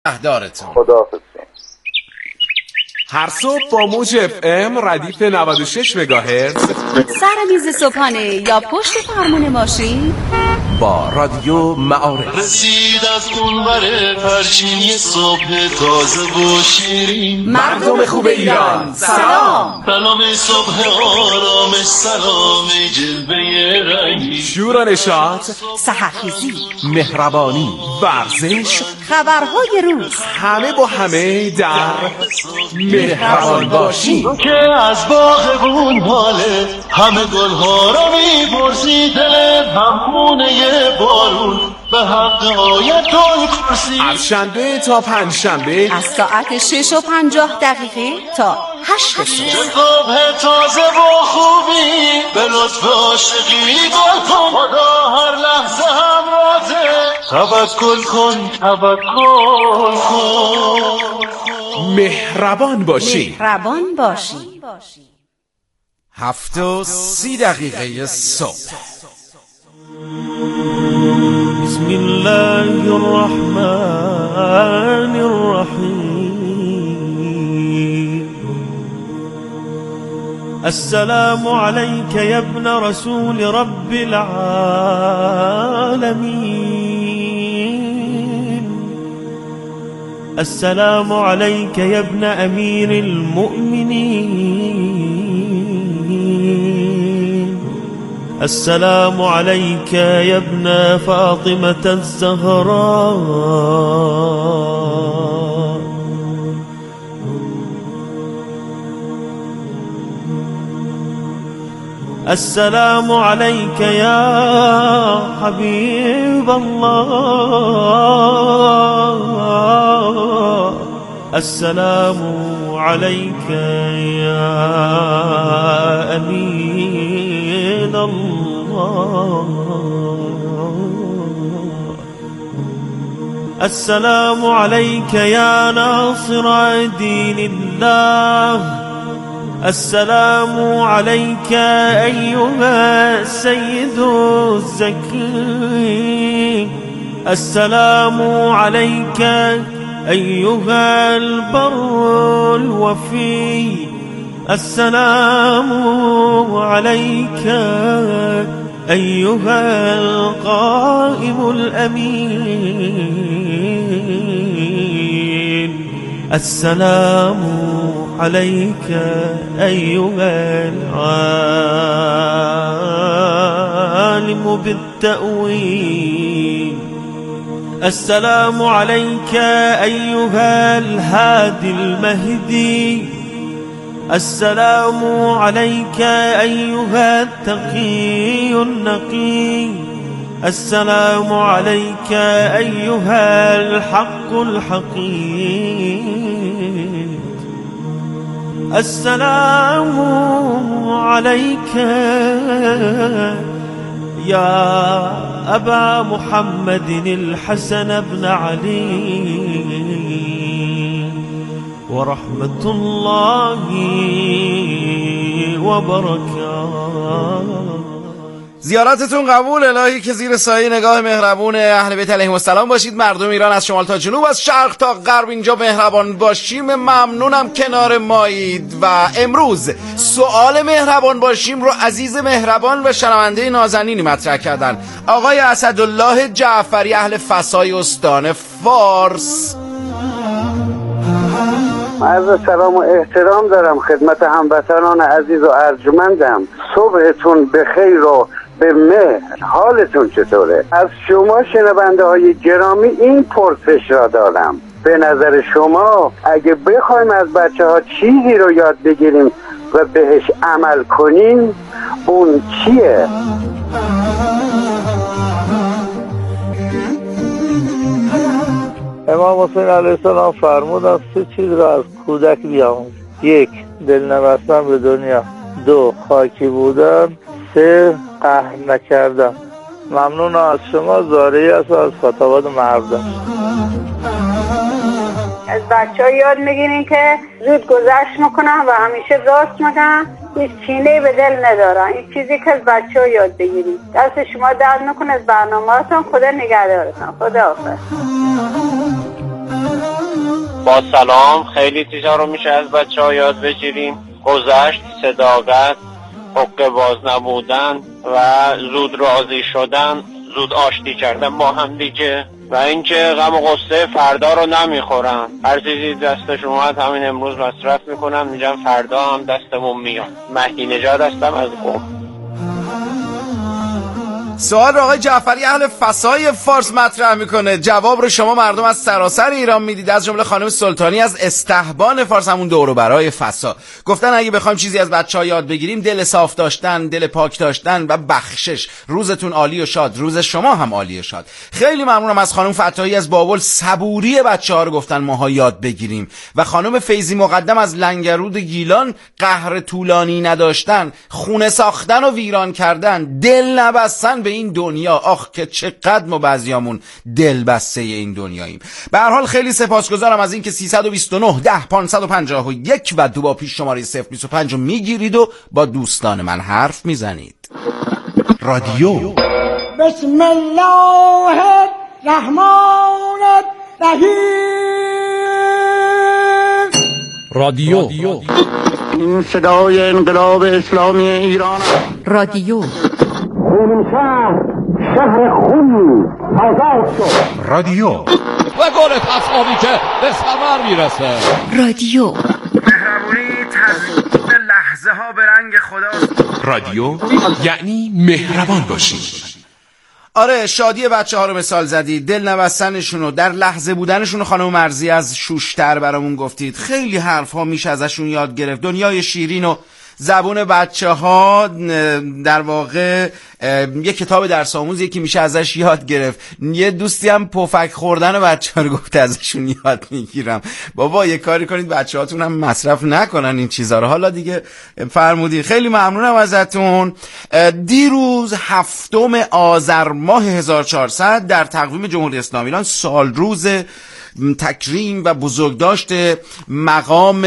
دارتون. خداحافظ. هر صبح با موج FM ردیف 96 مگاهرتز سر میز صبحانه یا پشت فرمون ماشین با رادیو معارف رسید از اونور پرچینی صبح تازه و شیرین. مردم خوب ایران سلام. سلام صبح آرامش، سلام جلوه رنگی، شور و نشاط، سحرخیزی، مهربانی، ورزش، خبرهای روز، همه با همه در مهربان باشیم. که از باغبون حاله همه گلها را می‌پرسی، دلت هم خونه بارون به حق آیتون کرسی. از شنبه تا پنجشنبه از ساعت 6:50 تا 8 صبح. صبح تازه و خوبی به لطف عاشقی گل کن، خدا هر لحظه هم رازه. توکل کن، توکل کن. مهربان باشیم. مهربان باشی. 7:30 صبح. بسم الله الرحمن الرحيم. السلام عليك يا ابن رسول رب العالمين. السلام عليك يا ابن أمير المؤمنين. السلام عليك يا ابن فاطمة الزهراء. السلام عليك يا حبيب الله. السلام عليك يا أمين الله. السلام عليك يا ناصر دين الله. السلام عليك أيها السيد الزكي. السلام عليك أيها البر الوفي. السلام عليك أيها القائم الأمين. السلام عليك أيها العالم بالتأويل. السلام عليك أيها الهادي المهدي. السلام عليك أيها التقي النقي. السلام عليك أيها الحق الحقيق. السلام عليك يا أبا محمد الحسن بن علي ورحمة الله وبركاته. زیارتتون قبول. الهی که زیر سایه نگاه مهربون اهل بیت علیهم السلام باشید. مردم ایران از شمال تا جنوب، از شرق تا غرب اینجا مهربان باشیم. ممنونم کنار مایید. و امروز سوال مهربان باشیم رو عزیز مهربان و شنونده نازنینی مطرح کردن، آقای اسدالله جعفری اهل فسای استان فارس. عرض سلام و احترام دارم خدمت هموطنان عزیز و ارجمندم. صبحتون بخیر و به مهر. حالتون چطوره؟ از شما شنونده های گرامی این پرسش را دارم، به نظر شما اگه بخوایم از بچه ها چیزی رو یاد بگیریم و بهش عمل کنیم اون چیه؟ امام حسین علیه السلام فرمودن 3 چیز را از کودک بیاموز: 1 دل نبستن به دنیا، 2 خاکی بودن، 3 قهر نکردن. ممنون از شما. زارعی است از فتاوات مردم. از بچه ها یاد میگیرین که زود گذشت میکنن و همیشه راست میگن، هیچ کینه به دل ندارن. این چیزی که از بچه ها یاد بگیرین. دست شما درد نکنه از برنامه‌تون. خدا نگهدارتون. خدا حافظ. با سلام. خیلی چیزا رو میشه از بچه‌ها یاد بگیریم. گذشت، صداقت، حق باز نبودن و زود راضی شدن، زود آشتی کردن با هم دیگه و اینکه غم و غصه فردا رو نمیخورن. هر چیزی دستش اومد همین امروز مصرف میکنن، میگن فردا هم دستمون میاد. مهدی نژاد هستم از قم. سوال رو آقای جعفری اهل فسای فارس مطرح میکنه. جواب رو شما مردم از سراسر ایران میدید، از جمله خانم سلطانی از استحبان فارس، همون دور و برای فسا. گفتن اگه بخوایم چیزی از بچه‌ها یاد بگیریم، دل صاف داشتن، دل پاک داشتن و بخشش. روزتون عالی و شاد، روز شما هم عالی و شاد. خیلی ممنونم از خانم فتاحی از بابل، صبوری بچه‌ها رو گفتن ماها یاد بگیریم. و خانم فیضی مقدم از لنگرود گیلان، قهر طولانی نداشتن، خونه ساختن و ویران کردن، دل نبستن به این دنیا. آخ که چقدر ما بعضیامون دل بسته این دنیاییم. به هر حال خیلی سپاسگزارم از اینکه 329 10 551 و دو با پیش شماره 025 رو میگیرید و با دوستان من حرف میزنید. رادیو بسم الله الرحمن الرحیم. رادیو این صدای انقلاب اسلامی ایران. رادیو شهر خون آزاد شد. رادیو و گل تصاوی که به ثمر میرسه. رادیو مهربونی تزیین لحظه ها به رنگ خداست. رادیو یعنی مهربان باشید. آره، شادی بچه ها رو مثال زدید، دل نبستنشون و در لحظه بودنشون. خانم مرزی از شوشتر برامون گفتید. خیلی حرف ها میشه ازشون یاد گرفت. دنیای شیرین و زبون بچه ها در واقع یه کتاب درس آموزیه که میشه ازش یاد گرفت. یه دوستی هم پفک خوردن بچه ها رو گفته ازشون یاد میگیرم. بابا یه کاری کنید بچه هاتون هم مصرف نکنن این چیزها رو. حالا دیگه فرمودید. خیلی ممنونم ازتون. دیروز 7 آذر ماه 1400 در تقویم جمهوری اسلامی ایران سال روز تکریم و بزرگداشت مقام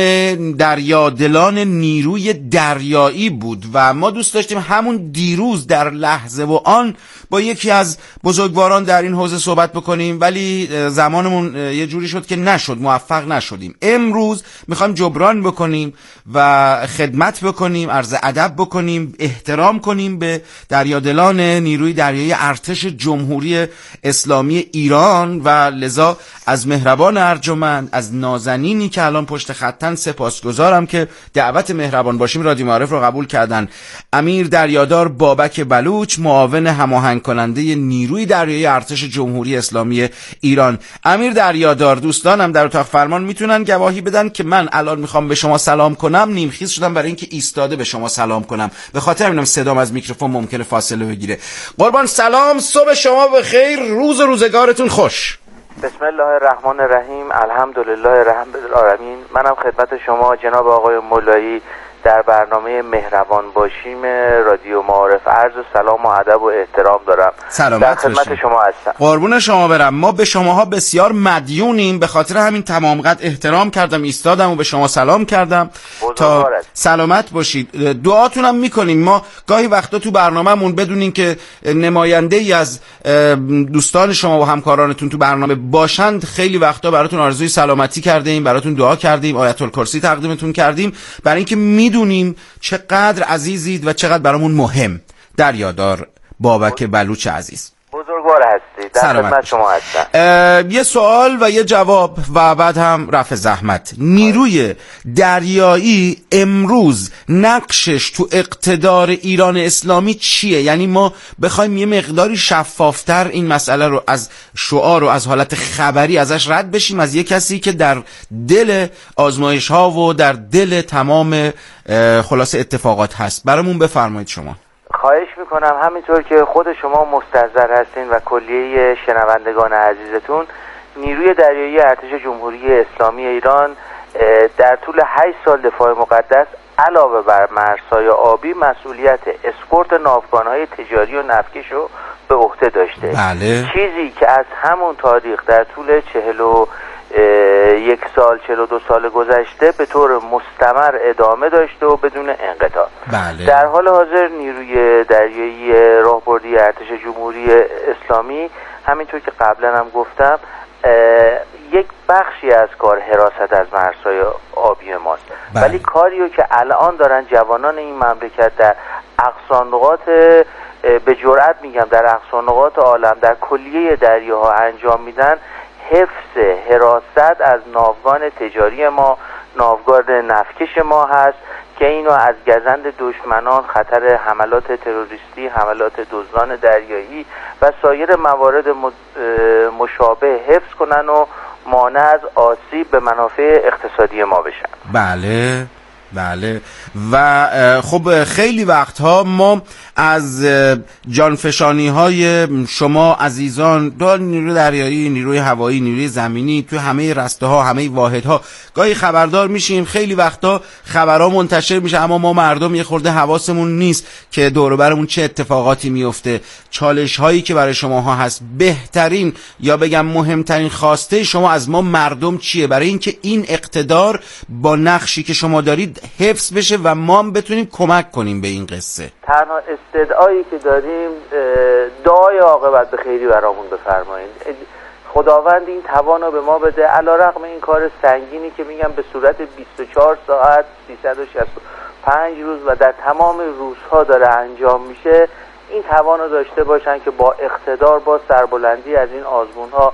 دریادلان نیروی دریایی بود و ما دوست داشتیم همون دیروز در لحظه و آن با یکی از بزرگواران در این حوزه صحبت بکنیم، ولی زمانمون یه جوری شد که نشد، موفق نشدیم. امروز میخوایم جبران بکنیم و خدمت بکنیم، عرض ادب بکنیم، احترام کنیم به دریادلان نیروی دریایی ارتش جمهوری اسلامی ایران و لذا از مهربان ارجمند، از نازنینی که الان پشت خطن سپاسگزارم که دعوت مهربان باشیم رادیو معارف رو قبول کردن. امیر دریادار بابک بلوچ، معاون هماهنگ کننده نیروی دریایی ارتش جمهوری اسلامی ایران. امیر دریادار، دوستانم در اتاق فرمان میتونن گواهی بدن که من الان میخوام به شما سلام کنم، نیمخیز شدم برای اینکه ایستاده به شما سلام کنم. به خاطر همینم صدام از میکروفون ممکنه فاصله بگیره. قربان سلام، صبح شما بخیر، روز و روزگارتون خوش. بسم الله الرحمن الرحیم. الحمدلله رب العالمین. منم خدمت شما جناب آقای مولایی در برنامه مهربان باشیم رادیو معارف عرض سلام و ادب و احترام دارم. در خدمت شما هستم. قربون شما برم. ما به شماها بسیار مدیونیم، به خاطر همین تمام قد احترام کردم، ایستادم و به شما سلام کردم تا سلامت باشید. دعاتونم میکنیم. ما گاهی وقتا تو برنامه‌مون بدون این که نماینده ای از دوستان شما و همکارانتون تو برنامه باشند، خیلی وقتا براتون آرزوی سلامتی کردیم، براتون دعا کردیم، آیت الکرسی تقدیمتون کردیم، برای اینکه میدونیم چقدر عزیزید و چقدر برامون مهم. دریادار بابک بلوچ عزیز، بزرگوار هستید. در خدمت شما هستم. یه سوال و یه جواب و بعد هم رفع زحمت. نیروی دریایی امروز نقشش تو اقتدار ایران اسلامی چیه؟ یعنی ما بخوایم یه مقداری شفافتر این مسئله رو از شعار و از حالت خبری ازش رد بشیم، از یه کسی که در دل آزمایش ها و در دل تمام خلاص اتفاقات هست. برامون بفرمایید شما. خواهش میکنم. همینطور که خود شما مستحضر هستین و کلیه شنوندگان عزیزتون، نیروی دریایی ارتش جمهوری اسلامی ایران در طول 8 سال دفاع مقدس علاوه بر مرزهای آبی مسئولیت اسکورت ناوگان‌های تجاری و نفتکش رو به عهده داشته. بله. چیزی که از همون تاریخ در طول 42 سال گذشته به طور مستمر ادامه داشته و بدون انقطاع. بله. در حال حاضر نیروی دریایی راهبردی ارتش جمهوری اسلامی همینطور که قبلا هم گفتم یک بخشی از کار حراست از مرزهای آبی ماست. ولی کاریو که الان دارن جوانان این مملکت در اقصا نقاط، به جرئت میگم در اقصا نقاط عالم، در کلیه دریاها انجام میدن، حفظ حراست از ناوگان تجاری ما، ناوگان نفتکش ما هست که اینو از گزند دشمنان، خطر حملات تروریستی، حملات دزدان دریایی و سایر موارد مشابه حفظ کنن و مانع از آسیب به منافع اقتصادی ما بشن. بله بله. و خب خیلی وقتها ما از جانفشانی های شما عزیزان، نیروی دریایی، نیروی هوایی، نیروی زمینی، تو همه رسته ها، همه واحد ها گاهی خبردار میشیم. خیلی وقتا خبرها منتشر میشه اما ما مردم یه خورده حواسمون نیست که دور و برمون چه اتفاقاتی میفته. چالش هایی که برای شماها هست، بهترین یا بگم مهمترین خواسته شما از ما مردم چیه برای اینکه این اقتدار با نقشی که شما دارید حفظ بشه و ما هم بتونیم کمک کنیم به این قصه؟ تنها استدعایی که داریم دعای عاقبت به خیری برامون بفرمایید. خداوند این توانو به ما بده، علیرغم این کار سنگینی که میگم به صورت 24 ساعت 365 روز و در تمام روزها داره انجام میشه، این توانو داشته باشن که با اقتدار، با سربلندی از این آزمونها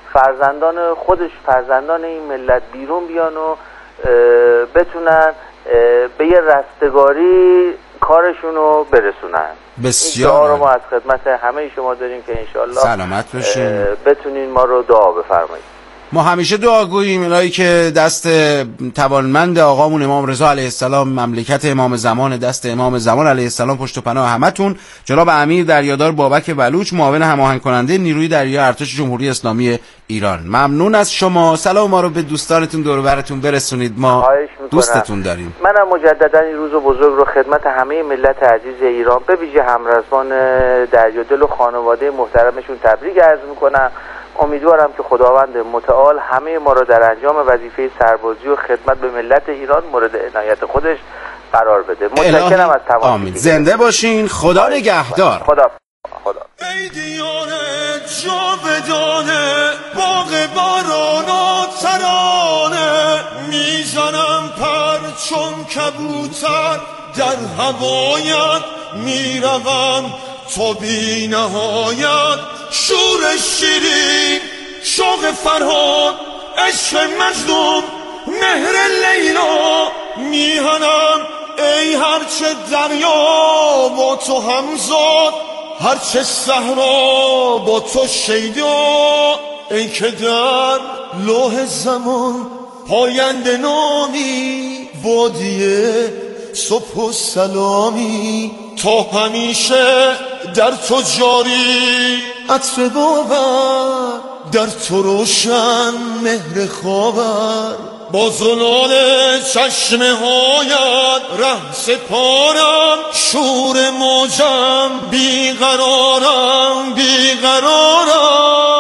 فرزندان این ملت بیرون بیان و بتونن به یه رستگاری کارشونو برسونن. بسیار. این دعا رو ما از خدمت همه شما داریم که انشالله سلامت باشین، بتونین ما رو دعا بفرمایید. ما همیشه دعاگوییم اینایی که دست توانمند آقامون امام رضا علیه السلام، مملکت امام زمان، دست امام زمان علیه السلام پشت و پناه همتون. جناب امیر دریادار بابک بلوچ، معاون هماهنگ کننده نیروی دریایی ارتش جمهوری اسلامی ایران، ممنون از شما. سلام ما رو به دوستانتون دور و برتون برسونید، ما دوستتون داریم. منم مجددا این روز بزرگ رو خدمت همه ملت عزیز ایران، به ویژه همرزمان دریادل و خانواده محترمشون تبریک عرض میکنم. امیدوارم که خداوند متعال همه ما را در انجام وظیفه سربازی و خدمت به ملت ایران مورد عنایت خودش قرار بده. متشکرم از تماس. آمین. زنده باشین. خدا نگهدار. خدا. ای دیانه جاودانه، باغ باران و ترانه، میزنم پر چون کبوتر در هوایت، میروم تو بی نهایت. شور شیرین، شوق فرهاد، عشق مجنون، مهر لیلا، میهنم ای هرچه دریا با تو همزاد، هرچه صحرا با تو شیدا. ای که در لوح زمان پاینده نامی، وادی صبح و سلامی، تا همیشه در تو جاری. عطر باور در تو روشن، مهر خاور با زلال چشمه هایت، ره سپارم شور موجم، بیقرارم بیقرارم.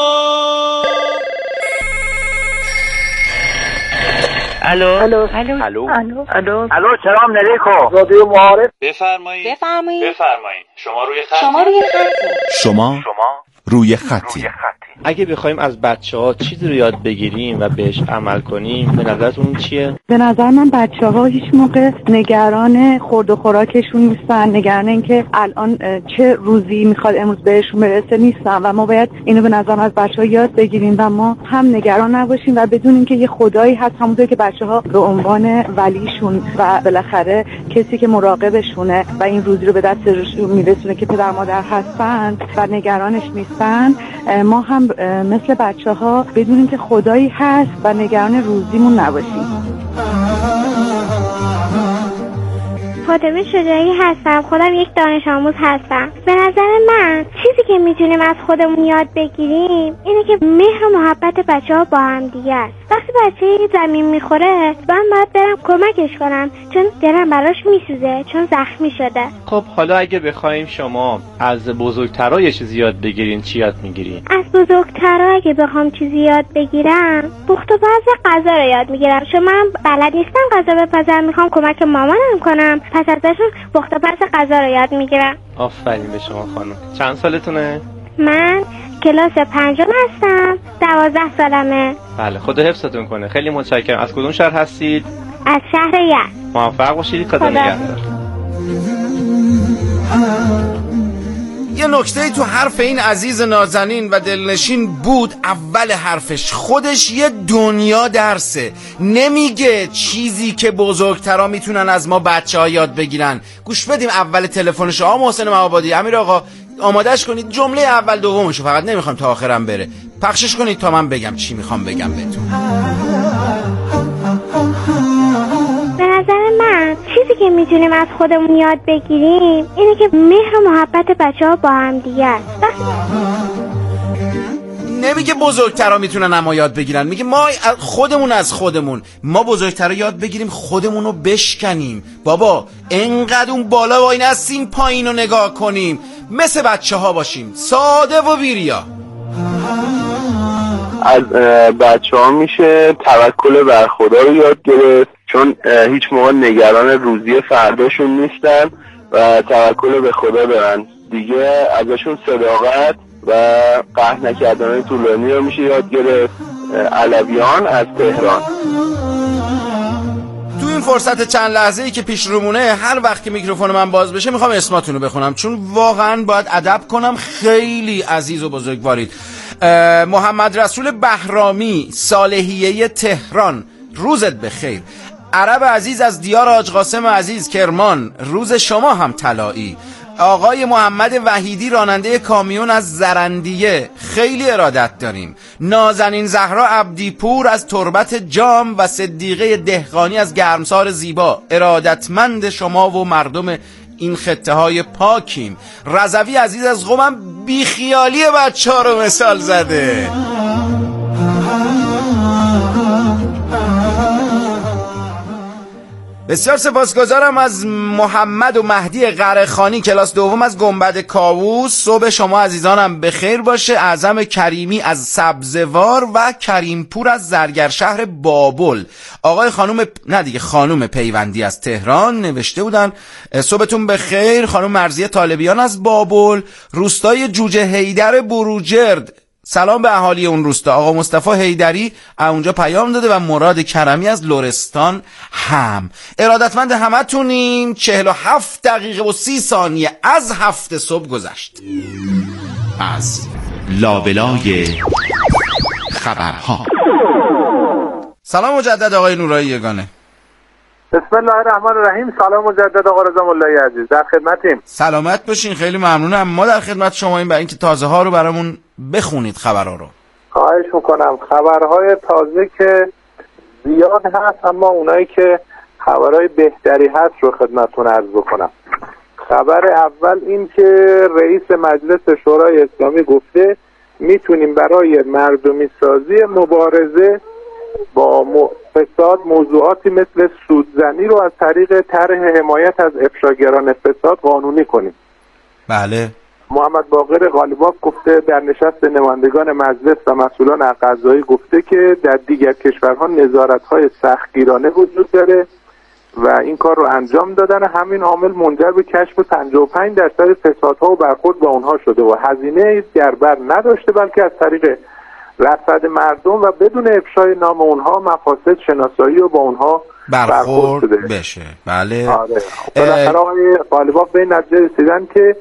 الو الو الو الو الو الو سلام علیکم. رادیو معارف. بفرمایید. شما روی خط. شما روی خطی. اگه بخوایم از بچه‌ها چیزی رو یاد بگیریم و بهش عمل کنیم، به نظرتون چیه؟ به نظر من بچه‌ها هیچ موقع نگران خورد و خوراکشون نیستن، نگران اینکه الان چه روزی میخواد امروز بهشون برسه نیستن و ما باید اینو به نظر از بچه‌ها یاد بگیریم و ما هم نگران نباشیم و بدونیم که یه خدایی هست، همونطور که بچه‌ها به عنوان ولیشون و بالاخره کسی که مراقبشونه و این روزی رو به دستشون میرسونه که پدر مادر هستن و نگرانش نیستن، ما هم مثل بچه‌ها بدونیم که خدایی هست و نگران روزیمون نباشیم. فاطمه شجاعی هستم. خودم یک دانش آموز هستم. به نظر من چیزی که میتونیم از خودمون یاد بگیریم اینه که مهر و محبت بچه‌ها با هم دیگه است. وقتی بچه زمین میخوره من باید برم کمکش کنم، چون دلم براش میسوزه، چون زخمی شده. خب حالا اگه بخوایم شما از بزرگترها یه چیزی یاد بگیرین، چی یاد میگیرین؟ از بزرگترها اگه بخوام چیزی یاد بگیرم، پخت و پز غذا رو یاد میگیرم، چون من بلد نیستم غذا بپزم، میخوام کمک مامانم کنم، پس ازشون پخت و پز غذا رو یاد میگیرم. آفرین به شما خانم. چند سالتونه؟ من کلاس 5 هستم، 12 سالمه. بله، خدا حفظتون کنه. خیلی متشکرم. از کدوم شهر هستید؟ از شهر یزد. موفق باشید. خدا نگهدار. یه نکته تو حرف این عزیز نازنین و دلنشین بود. اول حرفش خودش یه دنیا درسه، نمیگه چیزی که بزرگترا میتونن از ما بچه ها یاد بگیرن. گوش بدیم اول تلفنش. محسن مهابادی، امیر آقا آمادش کنید، جمله اول دومشو فقط، نمیخوام تا آخرم بره، پخشش کنید تا من بگم چی میخوام بگم بهتون. به نظر من چیزی که میتونیم از خودمون یاد بگیریم اینه که مهر و محبت بچه‌ها با هم دیگه است. نمیگه بزرگترا میتونن اما یاد بگیرن، میگه ما خودمون از خودمون، ما بزرگترا یاد بگیریم خودمونو بشکنیم. بابا انقدر اون بالا وای نستیم پایین رو نگاه کنیم، مثل بچه ها باشیم، ساده و بیریا. از بچه ها میشه توکل بر خدا رو یاد گرفت، چون هیچ موقع نگران روزی فرداشون نیستن و توکل به خدا دارن دیگه. ازشون صداقت و قهر نکردن طولانی رو میشه یاد گرفت. علویان از تهران. تو این فرصت چند لحظه‌ای که پیش رومونه، هر وقت که میکروفون من باز بشه میخوام اسماتون رو بخونم، چون واقعا باید ادب کنم. خیلی عزیز و بزرگوارید. محمد رسول بهرامی، صالحیه تهران، روزت بخیر. عرب عزیز از دیار حاج قاسم عزیز، کرمان، روز شما هم طلایی. آقای محمد وحیدی، راننده کامیون از زرندیه، خیلی ارادت داریم. نازنین زهرا عبدیپور از تربت جام و صدیقه دهقانی از گرمسار زیبا، ارادتمند شما و مردم این خطه های پاکیم. رضوی عزیز از قومم، بیخیالی بچه ها رو مثال زده. بسیار سپاسگزارم از محمد و مهدی قره‌خانی، کلاس دوم از گنبد کاووس. صبح شما عزیزانم بخیر باشه. اعظم کریمی از سبزوار و کریمپور از زرگرشهر بابل. آقای خانوم پیوندی از تهران نوشته بودن صبحتون بخیر. خانوم مرضیه طالبیان از بابل. روستای جوجه حیدر بروجرد، سلام به اهالی اون روستا. آقا مصطفی حیدری اونجا پیام داده و مراد کرمی از لرستان هم. ارادتمند همتونیم. 47 دقیقه و 30 ثانیه از 7 صبح گذشت از لابلای خبرها. سلام مجدد آقای نورایی یگانه. بسم الله الرحمن الرحیم. سلام مجدد آقا رضا ملایی عزیز، در خدمتیم. سلامت باشین، خیلی ممنونم. ما در خدمت شماییم برای اینکه تازه ها رو برامون بخونید، خبرها رو. خواهش میکنم. خبرهای تازه که زیاد هست، اما اونایی که خبرهای بهتری هست رو خدمتتون عرض بکنم. خبر اول این که رئیس مجلس شورای اسلامی گفته میتونیم برای مردمی سازی مبارزه با فساد موضوعاتی مثل سودزنی رو از طریق طرح حمایت از افشاگران فساد قانونی کنیم. بله. محمد باقر غالیباف گفته در نشست نمایندگان مجلس و مسئولان قضایی گفته که در دیگر کشورها نظارت‌های سختگیرانه وجود داره و این کار رو انجام دادن. همین عامل منجر به کشف 55% فسادها و برخورد با اونها شده و هزینه در بر نداشته، بلکه از طریق رصد مردم و بدون افشای نام اونها مفاسد شناسایی و با اونها برخورد بشه. بله. آره. بالاخره آقای غالیباف به این نتیجه رسیدن که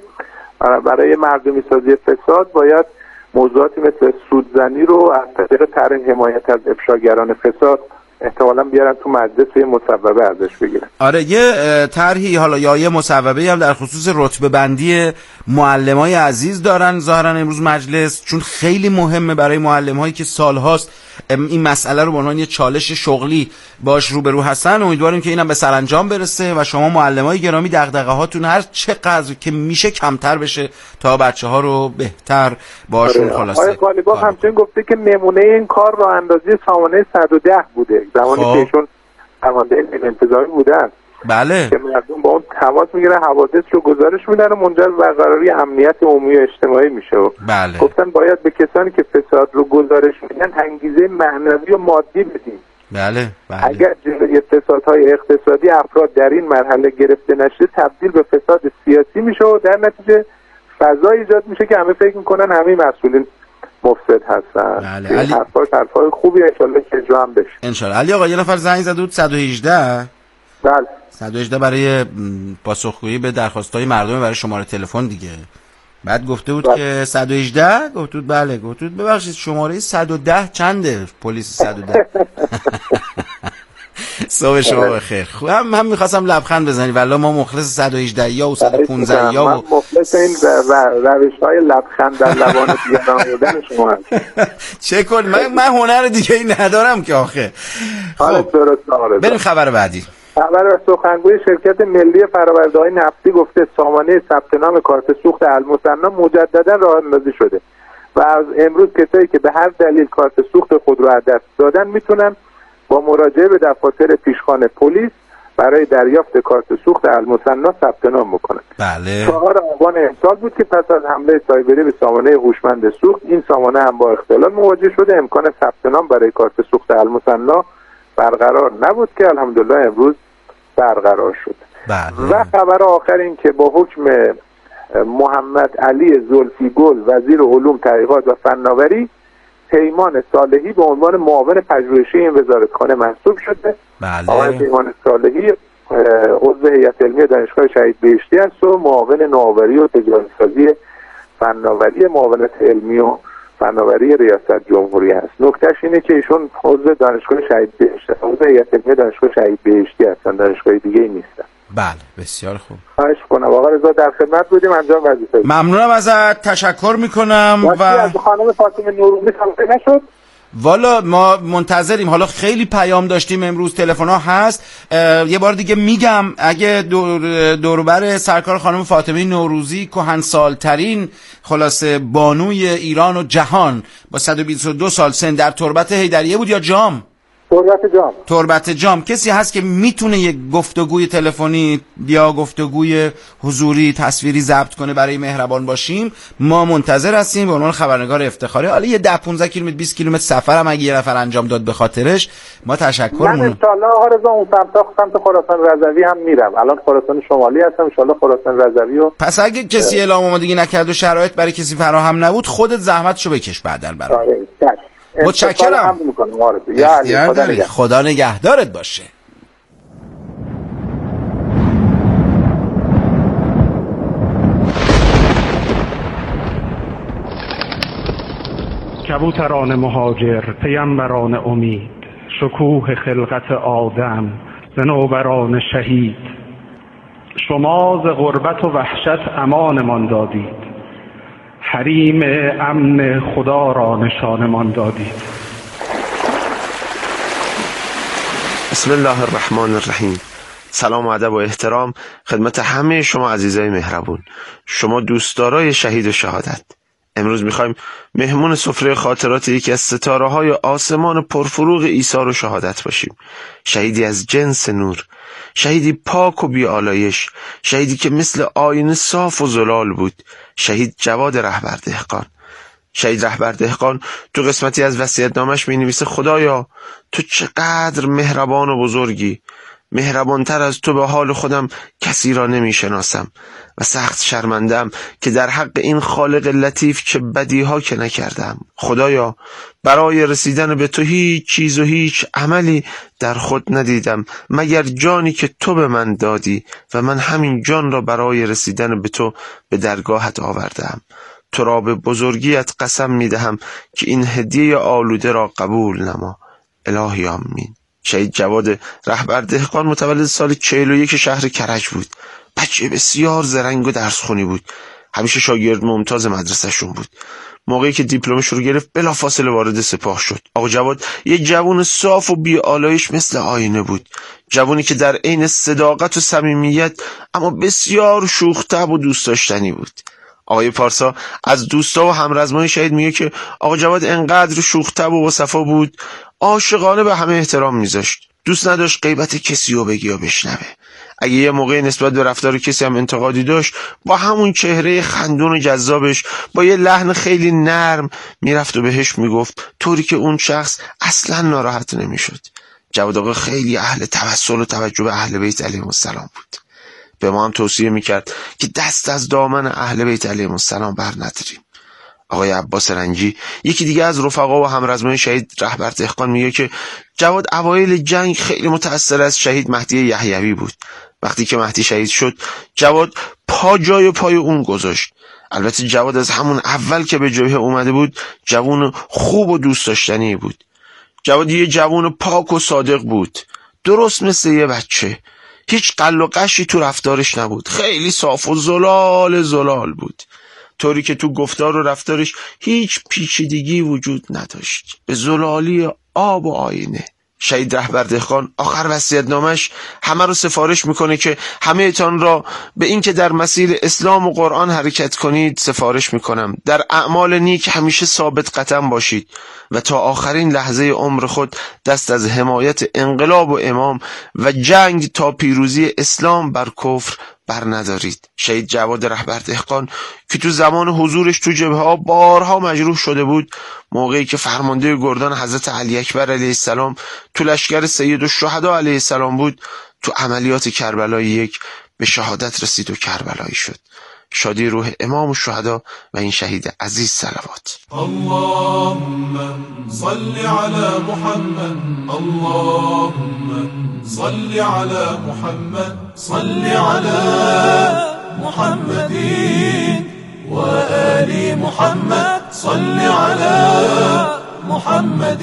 برای مردمی سازی فساد باید موضوعاتی مثل سودزنی رو از طریق طرح حمایت از افشاگران فساد احتمالاً بیارن تو مجلس و یه مصوبه ازش بگیرن. آره، یه طرحی حالا یا یه مصوبه هم در خصوص رتبه بندی معلمای عزیز دارن ظاهرا امروز مجلس، چون خیلی مهمه برای معلم‌هایی که سال‌هاست این مسئله رو به عنوان یه چالش شغلی باش روبرو هستن. امیدواریم که اینم به سرانجام برسه و شما معلمای گرامی دغدغه‌هاتون هر چقدر که میشه کمتر بشه تا بچه‌ها رو بهتر باشون خلاصه. آقای غالیباف همچنین گفته که نمونه این کار رو اندازی سامانه 110 بوده زمانی که ایشون فرمانده انتظامی بودن. بله. که مردم با اون تماس میگیرن، حوادث رو گزارش میدن و منجر به برقراری امنیت عمومی و اجتماعی میشه. بله. گفتن باید به کسانی که فساد رو گزارش میدن انگیزه معنوی و مادی بدیم. بله. اگر جلوی فسادهای اقتصادی افراد در این مرحله گرفته نشه، تبدیل به فساد سیاسی میشه و در نتیجه فضا ایجاد میشه که همه فکر میکنن همه مسئولین مفسد هستن. بله. این حرفای خوبی انشالله که اجرا هم بشه. انشالله. علی آقا یه نفر زنگ زد بود 118. بله 118 برای پاسخگویی به درخواست‌های مردم برای شماره تلفن دیگه. بعد گفته بود بله. که 118 گفت بود بله، گفت بود ببخشید شماره 110 چنده؟ پلیس 110. صبح شما بخیر. خب هم می‌خواستم لبخند بزنی والله ما مخلص 118 یا و 115 یا من مخلص این روش‌های لبخند در لبان دیگران آوردن شما هستم. چه کن من هنر دیگه ای ندارم که آخه. خب درست. بریم خبر بعدی. خبر سخنگوی شرکت ملی فرآورده‌های نفتی گفته سامانه ثبت نام کارت سوخت المثنا مجددا راه اندازی شده و از امروز کسایی که به هر دلیل کارت سوخت خود رو از دست دادن میتونن با مراجعه به دفاتر پیشخوان پلیس برای دریافت کارت سوخت المثنا ثبت نام بکنن. بله. 4 آبان امسال بود که پس از حمله سایبری به سامانه هوشمند سوخت این سامانه هم با اختلال مواجه شده. امکان ثبت نام برای کارت سوخت المثنا برقرار نبود که الحمدلله امروز برقرار شد. بله. و خبر آخر این که با حکم محمد علی زلفی گل وزیر علوم تحقیقات و فناوری پیمان صالحی به عنوان معاون پژوهشی این وزارتخانه منصوب شده. بله. آقای پیمان صالحی عضو هیئت علمی دانشگاه شهید بهشتی است و معاون نوآوری و تجارت‌سازی فناوری معاونت علمی و فناوری ریاست جمهوری است. نکتهش اینه که ایشون عضو دانشگاه شهید بهشتی، عضو هیئت علمی دانشگاه شهید بهشتی هستن، دانشگاه دیگه ای نیستن. بله بسیار خوب. خواهش کنم آقا رضا در خدمت بودیم انجام وظیفه. ممنونم ازت، تشکر میکنم. و از خانم فاطمه نوروزی خبری نشد؟ والا ما منتظریم، حالا خیلی پیام داشتیم امروز، تلفن ها هست. یه بار دیگه میگم اگه دوروبر سرکار خانم فاطمه نوروزی کهنسالترین خلاصه بانوی ایران و جهان با 122 سال سن در تربت حیدریه بود یا جام؟ تربت جام کسی هست که میتونه یک گفتگوی تلفنی یا گفتگوی حضوری تصویری ضبط کنه برای مهربان باشیم؟ ما منتظر هستیم به عنوان خبرنگار افتخاری. حالا یه 10-15 کیلومتر 20 کیلومتر سفر هم اگه یه نفر انجام داد به خاطرش ما تشکرمون. من ان شاءالله آقا رضا اون سمت خراسان رضوی هم میرم. الان خراسان شمالی هستم، ان شاءالله خراسان رضوی و پس اگه کسی اعلام آمادگی نکرد و شرایط برای کسی فراهم نبود خودت زحمتشو بکش بعداً برام. متشکرم. خدا نگهدارت باشه. کبوتران مهاجر، پیامبران امید، شکوه خلقت آدم، صنوبران شهید، شما ز غربت و وحشت امانمان دادید، حریم امن خدا را نشانمان دادید. بسم الله الرحمن الرحیم. سلام و ادب و احترام خدمت همه شما عزیزای مهربون، شما دوستدارای شهید و شهادت. امروز میخوایم مهمون سفره خاطرات یکی از ستاره‌های آسمان پرفروغ ایثار و شهادت باشیم. شهیدی از جنس نور، شهیدی پاک و بی‌آلایش، شهیدی که مثل آینه صاف و زلال بود، شهید جواد رهبر دهقان. شهید رهبر دهقان تو قسمتی از وصیت‌نامش می‌نویسه خدایا تو چقدر مهربان و بزرگی، مهربانتر از تو به حال خودم کسی را نمی‌شناسم و سخت شرمنده‌ام که در حق این خالق لطیف چه بدیها که نکردم. خدایا برای رسیدن به تو هیچ چیز و هیچ عملی در خود ندیدم مگر جانی که تو به من دادی و من همین جان را برای رسیدن به تو به درگاهت آوردم. تو را به بزرگیت قسم می‌دهم که این هدیه آلوده را قبول نما. الهی آمین. شهید جواد رهبر دهقان متولد سال 41 شهر کرج بود. بچه بسیار زرنگ و درسخونی بود. همیشه شاگرد ممتاز مدرسه‌شون بود. موقعی که دیپلمش رو گرفت بلافاصله وارد سپاه شد. آقا جواد یک جوان صاف و بی‌آلایش مثل آینه بود. جوانی که در عین صداقت و صمیمیت اما بسیار شوخ‌طبع و دوست داشتنی بود. آقای پارسا از دوستا و همرزمای شهید میگه که آقا جواد انقدر شوخ‌طبع و وصفا بود، عاشقانه به همه احترام میذاشت. دوست نداشت غیبت کسی رو بگی یا بشنوه. اگه یه موقع نسبت به رفتار کسی هم انتقادی داشت، با همون چهره خندون و جذابش با یه لحن خیلی نرم میرفت و بهش میگفت، طوری که اون شخص اصلا ناراحت نمیشد. جواد آقا خیلی اهل توسل و توجه به اهل بیت علیهم السلام بود. به ما هم توصیه میکرد که دست از دامن اهل بیت علیهم السلام بر نداریم. آقای عباس رنجی، یکی دیگه از رفقا و همرزمان شهید رهبر دهقان، میگه که جواد اوایل جنگ خیلی متأثر از شهید مهدی یحیوی بود. وقتی که مهدی شهید شد جواد پا جای پای اون گذاشت. البته جواد از همون اول که به جبهه اومده بود جوان خوب و دوست داشتنی بود. جواد یه جوان پاک و صادق بود، درست مثل یه بچه. هیچ قل و قشی تو رفتارش نبود، خیلی صاف و زلال بود، طوری که تو گفتار و رفتارش هیچ پیچیدگی وجود نداشت، به زلالی آب و آینه. شهید رهبر دهقان آخر وصیت‌نامش همه رو سفارش میکنه که همه ایتان را به این که در مسیر اسلام و قرآن حرکت کنید سفارش میکنم. در اعمال نیک همیشه ثابت قدم باشید و تا آخرین لحظه عمر خود دست از حمایت انقلاب و امام و جنگ تا پیروزی اسلام بر کفر بر ندارید. شهید جواد رهبر دهقان که تو زمان حضورش تو جبهه ها بارها مجروح شده بود، موقعی که فرمانده گردان حضرت علی اکبر علیه السلام تو لشکر سید الشهدا علیه السلام بود، تو عملیات کربلای 1 به شهادت رسید و کربلایی شد. شادی روح امام الشهدا و این شهید عزیز صلوات. اللهم صل على محمد، اللهم صل على محمد، صل على محمد و آل محمد، صل على محمد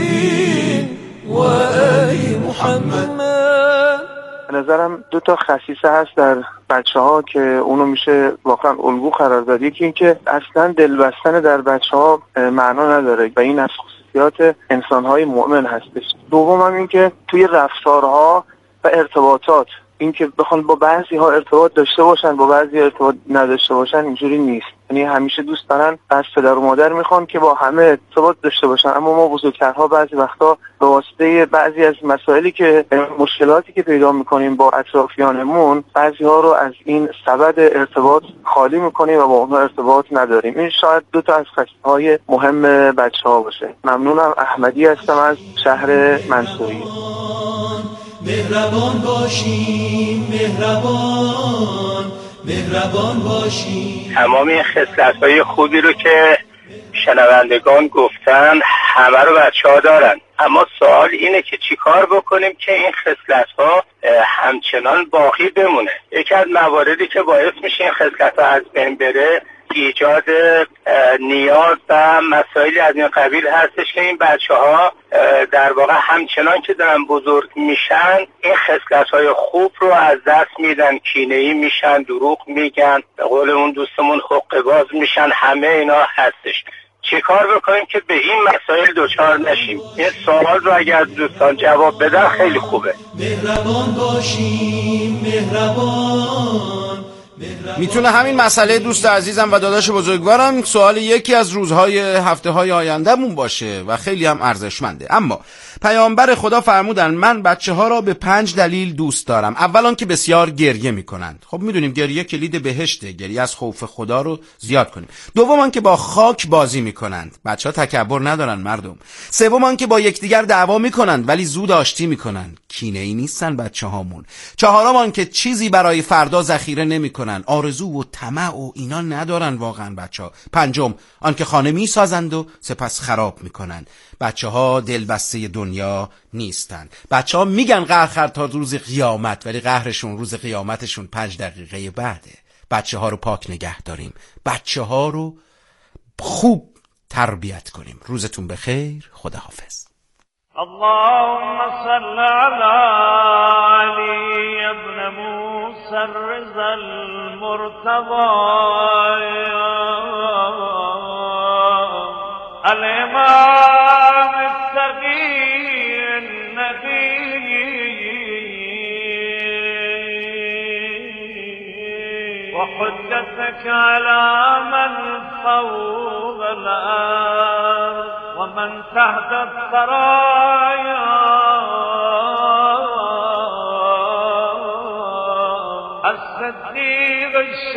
و آل محمد. به نظرم 2 خصیصه هست در بچه‌ها که اونو میشه واقعا الگو قرار داد. یکی این که اصلا دلبستن در بچه‌ها معنا نداره و این از خصوصیات انسان‌های مؤمن هستش. دوم هم این که توی رفتارها و ارتباطات، این که بخوان با بعضی ها ارتباط داشته باشن با بعضی ارتباط نداشته باشن، اینجوری نیست. یعنی همیشه دوست دارن از پدر و مادر میخوان که با همه ارتباط داشته باشن، اما ما بزرگترها بعضی وقتا به واسطه بعضی از مسائلی که مشکلاتی که پیدا میکنیم با اطرافیانمون، بعضی ها رو از این سبد ارتباط خالی میکنیم و با اونها ارتباط نداریم. این شاید 2 از خصیصه‌های مهم بچه‌ها باشه. ممنونم. احمدی هستم از شهر منصوریه. مهربان باشیم، مهربان باشیم. تمام این خصلت‌های خوبی رو که شنوندگان گفتن همه رو بچه‌ها دارن، اما سوال اینه که چیکار بکنیم که این خصلت‌ها همچنان باقی بمونه. یکی از مواردی که باعث میشه این خصلت‌ها از بین بره ایجاد نیاز و مسائلی از این قبیل هستش که این بچه‌ها در واقع همچنان که دارن بزرگ میشن این خصلت‌های خوب رو از دست میدن، کینه‌ای میشن، دروغ میگن، به قول اون دوستمون حقه باز میشن. همه اینا هستش. چه کار بکنیم که به این مسائل دچار نشیم؟ این سوال رو اگر دوستان جواب بدن خیلی خوبه. مهربان باشیم، مهربان. میتونه همین مسئله دوست عزیزم و داداش بزرگوارم سوال یکی از روزهای هفته‌های آیندهمون باشه و خیلی هم ارزشمنده. اما پیامبر خدا فرمودن من بچه‌ها را به 5 دلیل دوست دارم. اول که بسیار گریه میکنند. خب میدونیم گریه کلید بهشته، گریه از خوف خدا رو زیاد کنیم. دوم که با خاک بازی میکنند. بچه‌ها تکبر ندارن مردم. سوم که با یکدیگر دعوا میکنند ولی زود آشتی میکنند. کینه‌ای نیستن بچه‌هامون. چهارم که چیزی برای فردا ذخیره نمیکنن. آرزو و طمع و اینا ندارن واقعا بچه‌ها. پنجم آنکه خانه میسازند و سپس خراب میکنن. بچه‌ها دلبسته دنیا نیستن. بچه‌ها میگن قهر تا روز قیامت، ولی قهرشون روز قیامتشون 5 دقیقه بعده. بچه‌ها رو پاک نگه داریم، بچه‌ها رو خوب تربیت کنیم. روزتون بخیر، خداحافظ. اللهم صل على علي ابن موسى الرضا المرتضى الإمام التقي النبي وحجتك على من فوق الأرض ومن تحت الثرايا الصديق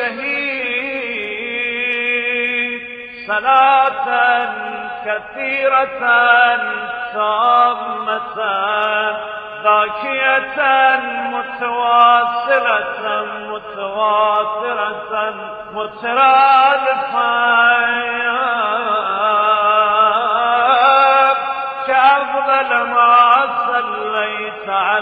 الشهيد صلاة كثيرة تامة خاكية متواصلة مترادفة كأفضل ما صليت على